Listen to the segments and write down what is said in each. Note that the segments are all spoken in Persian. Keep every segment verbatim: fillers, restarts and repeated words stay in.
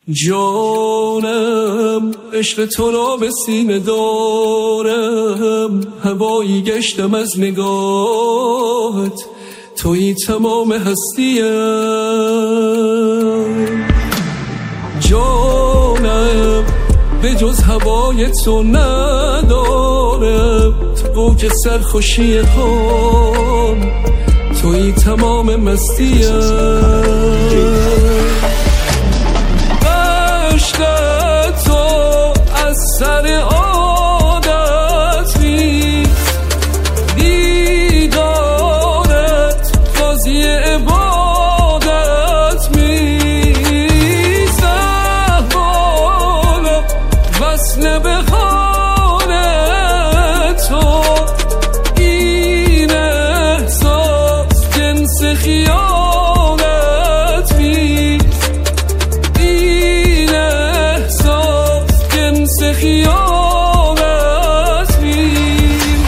جانم عشق تو را به سینه دارم، هوایی گشتم از نگاهت، تویی تمام هستیم. جانم به جز هوای تو ندارم، تو اوج سرخوشی خام، تویی تمام مستیم. سر عادت نیست، دیدارت قاضی عبادت نیست. احوالم وصل به خانه تو، این احساس جنس خیانت نیست، این احساس جنس خیانت نیست.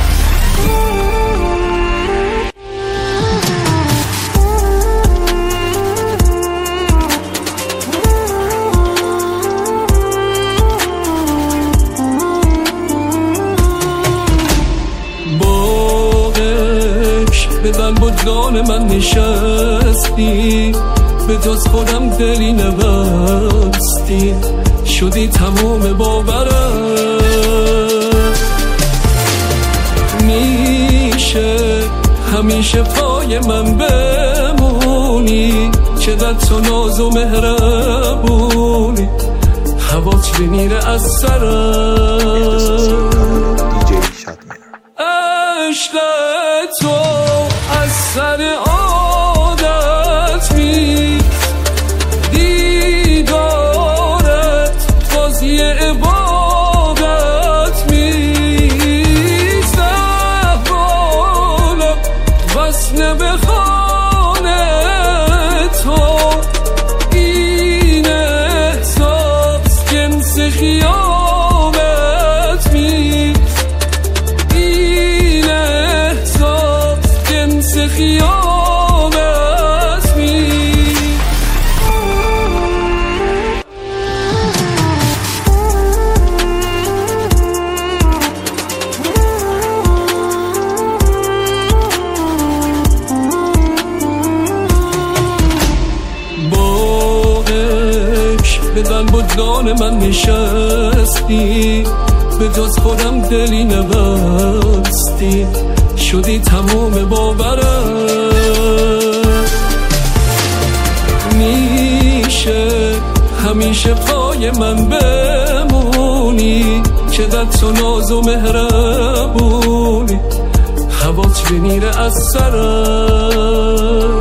باغش به قلب و جان من نشستی، به جز خودم دلی نبستی، شدی تمام باورم. میشه همیشه پای من بمونی، چقدر تو ناز و مهربونی، هوات بمیره از سرم. عشق تو از سر عادت نیست، دیدارت قاضی عبادت نیست. احوالم وصل به خانه تو، این احساس جنس خیانت نیست، این احساس جنس خیانت نیست. باغش به قلب و جان من نشستی، به جز خودم دلی نبستی، شدی تمام باورم. میشه همیشه پای من بمونی، چقدر تو ناز و مهربونی، هوات بمیره از سرم.